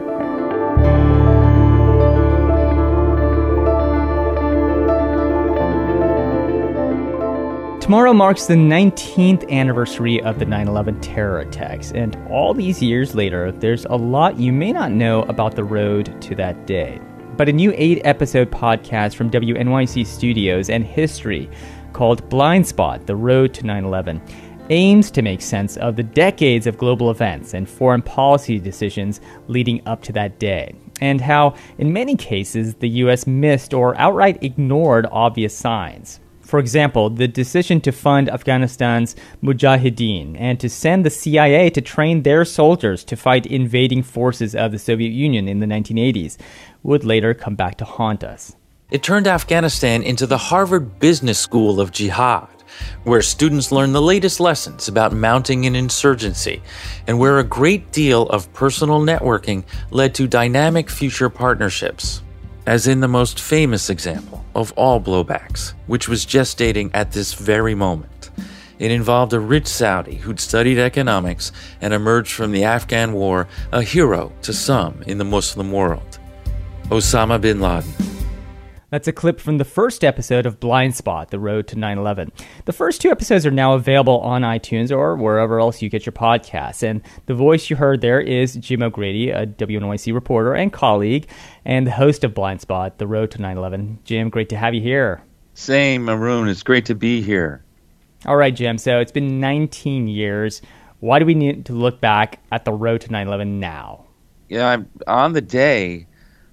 Tomorrow marks the nineteenth anniversary of the nine eleven terror attacks, and all these years later, there's a lot you may not know about the road to that day. But a new eight-episode podcast from W N Y C Studios and History called Blind Spot, The Road to nine eleven, aims to make sense of the decades of global events and foreign policy decisions leading up to that day, and how, in many cases, the U S missed or outright ignored obvious signs. For example, the decision to fund Afghanistan's Mujahideen and to send the C I A to train their soldiers to fight invading forces of the Soviet Union in the nineteen eighties would later come back to haunt us. It turned Afghanistan into the Harvard Business School of Jihad, where students learn the latest lessons about mounting an insurgency, and where a great deal of personal networking led to dynamic future partnerships. As in the most famous example of all blowbacks, which was gestating at this very moment. It involved a rich Saudi who'd studied economics and emerged from the Afghan war a hero to some in the Muslim world. Osama bin Laden. That's a clip from the first episode of Blind Spot, The Road to nine eleven. The first two episodes are now available on iTunes or wherever else you get your podcasts. And the voice you heard there is Jim O'Grady, a W N Y C reporter and colleague, and the host of Blind Spot, The Road to nine eleven. Jim, great to have you here. Same, Arun. It's great to be here. All right, Jim. So it's been nineteen years. Why do we need to look back at the road to nine eleven now? Yeah, I'm, on the day,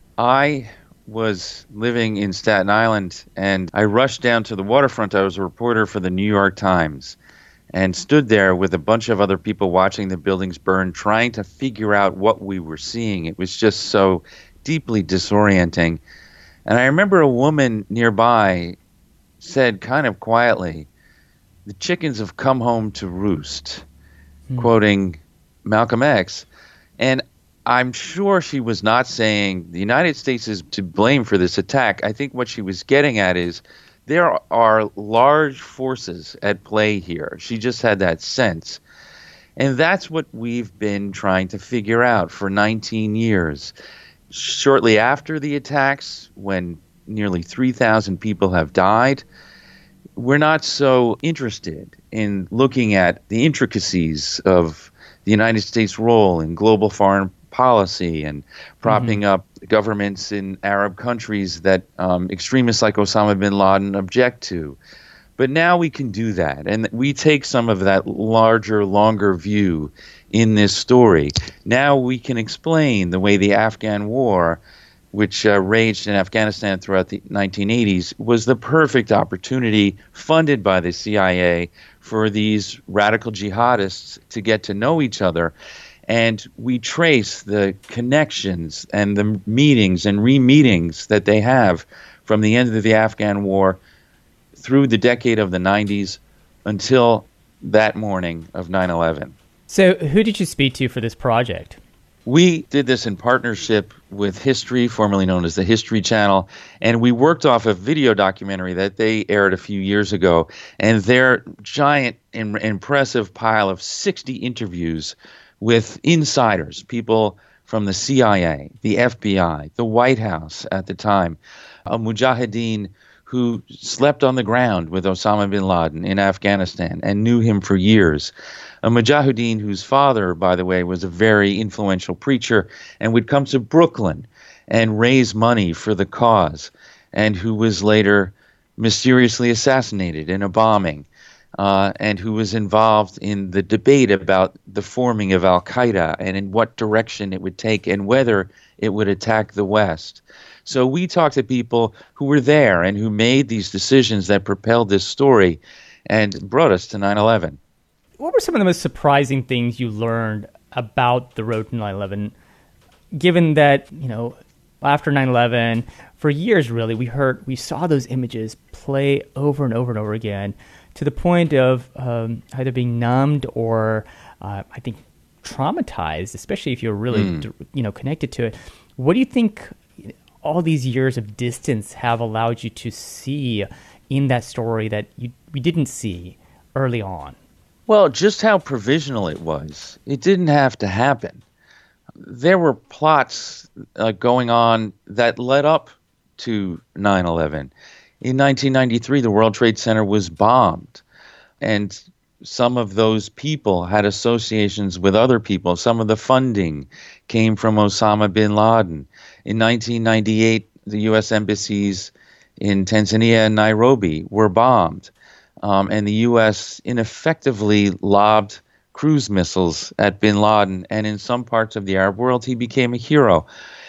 I was living in Staten Island, and I rushed down to the waterfront. I was a reporter for the New York Times and stood there with a bunch of other people watching the buildings burn, trying to figure out what we were seeing. It was just so deeply disorienting. And I remember a woman nearby said kind of quietly, "The chickens have come home to roost," hmm. quoting Malcolm X. And I'm sure she was not saying the United States is to blame for this attack. I think what she was getting at is there are large forces at play here. She just had that sense. And that's what we've been trying to figure out for nineteen years. Shortly after the attacks, when nearly three thousand people have died, we're not so interested in looking at the intricacies of the United States' role in global foreign policy and propping mm-hmm. up governments in Arab countries that um, extremists like Osama bin Laden object to. But now we can do that, and we take some of that larger, longer view in this story. Now we can explain the way the Afghan war, which uh, raged in Afghanistan throughout the nineteen eighties, was the perfect opportunity funded by the C I A for these radical jihadists to get to know each other. And we trace the connections and the meetings and re-meetings that they have from the end of the Afghan war through the decade of the nineties until that morning of nine eleven. So who did you speak to for this project? We did this in partnership with History, formerly known as the History Channel, and we worked off a video documentary that they aired a few years ago, and their giant and impressive pile of sixty interviews with insiders, people from the C I A, the F B I, the White House at the time, a Mujahideen who slept on the ground with Osama bin Laden in Afghanistan and knew him for years, a Mujahideen whose father, by the way, was a very influential preacher and would come to Brooklyn and raise money for the cause, and who was later mysteriously assassinated in a bombing. Uh, and who was involved in the debate about the forming of al-Qaeda and in what direction it would take and whether it would attack the West. So we talked to people who were there and who made these decisions that propelled this story and brought us to nine eleven. What were some of the most surprising things you learned about the road to nine eleven, given that, you know, after nine eleven, for years really, we heard, we saw those images play over and over and over again to the point of um, either being numbed or, uh, I think, traumatized, especially if you're really, mm. you know, connected to it. What do you think all these years of distance have allowed you to see in that story that you we didn't see early on? Well, just how provisional it was. It didn't have to happen. There were plots uh, going on that led up to nine eleven. In nineteen ninety-three, the World Trade Center was bombed, and some of those people had associations with other people. Some of the funding came from Osama bin Laden. In nineteen ninety-eight, the U S embassies in Tanzania and Nairobi were bombed, um, and the U S ineffectively lobbed cruise missiles at bin Laden, and in some parts of the Arab world, he became a hero.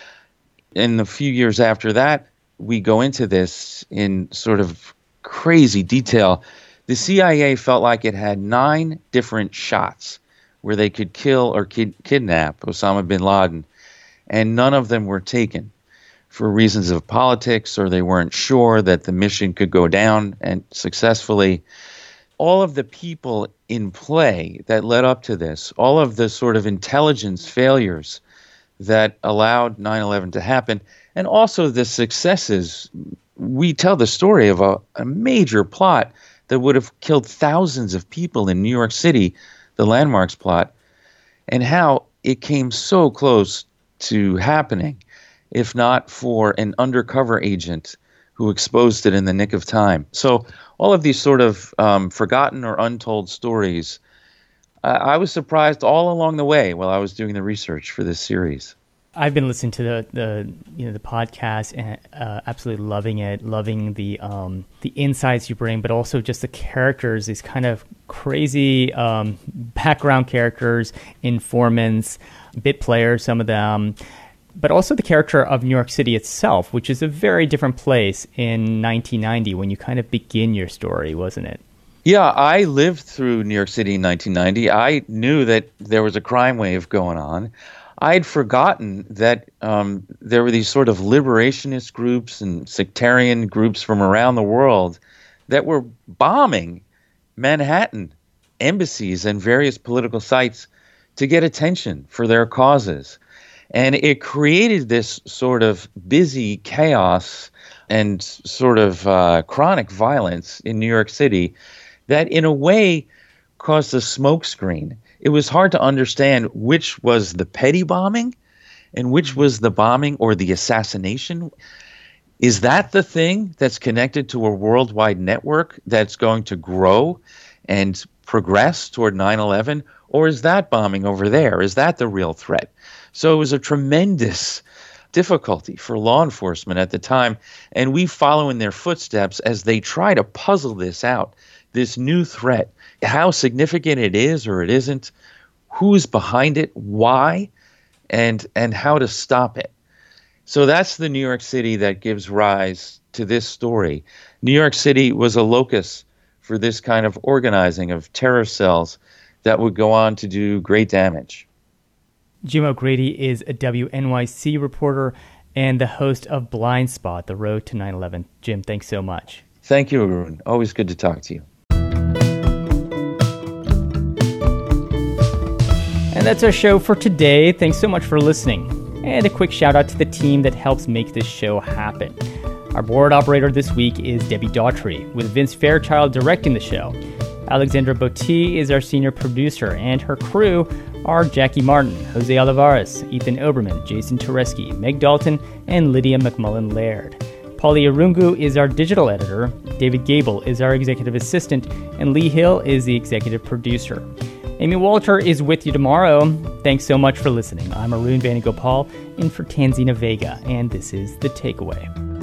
In the few years after that, we go into this in sort of crazy detail. The C I A felt like it had nine different shots where they could kill or kid- kidnap Osama bin Laden, and none of them were taken for reasons of politics, or they weren't sure that the mission could go down and successfully. All of the people in play that led up to this, all of the sort of intelligence failures that allowed nine eleven to happen, and also the successes. We tell the story of a, a major plot that would have killed thousands of people in New York City, the Landmarks plot, and how it came so close to happening, if not for an undercover agent who exposed it in the nick of time. So all of these sort of um, forgotten or untold stories, uh, I was surprised all along the way while I was doing the research for this series. I've been listening to the, the you know the podcast and uh, absolutely loving it, loving the um, the insights you bring, but also just the characters, these kind of crazy um, background characters, informants, bit players, some of them, but also the character of New York City itself, which is a very different place in nineteen ninety when you kind of begin your story, wasn't it? Yeah, I lived through New York City in nineteen ninety. I knew that there was a crime wave going on. I'd forgotten that um, there were these sort of liberationist groups and sectarian groups from around the world that were bombing Manhattan embassies and various political sites to get attention for their causes. And it created this sort of busy chaos and sort of uh, chronic violence in New York City that in a way caused a smokescreen. It was hard to understand which was the petty bombing and which was the bombing or the assassination. Is that the thing that's connected to a worldwide network that's going to grow and progress toward nine eleven? Or is that bombing over there? Is that the real threat? So it was a tremendous difficulty for law enforcement at the time, and we follow in their footsteps as they try to puzzle this out, this new threat, how significant it is or it isn't, who's behind it, why, and and how to stop it. So that's the New York City that gives rise to this story. New York City was a locus for this kind of organizing of terror cells that would go on to do great damage. Jim O'Grady is a W N Y C reporter and the host of Blind Spot, The Road to nine eleven. Jim, thanks so much. Thank you, Arun. Always good to talk to you. And that's our show for today. Thanks so much for listening. And a quick shout out to the team that helps make this show happen. Our board operator this week is Debbie Daughtry, with Vince Fairchild directing the show. Alexandra Botti is our senior producer, and her crew are Jackie Martin, Jose Olivares, Ethan Oberman, Jason Tereski, Meg Dalton, and Lydia McMullen-Laird. Polly Arungu is our digital editor, David Gable is our executive assistant, and Lee Hill is the executive producer. Amy Walter is with you tomorrow. Thanks so much for listening. I'm Arun Venugopal in for Tanzina Vega, and this is The Takeaway.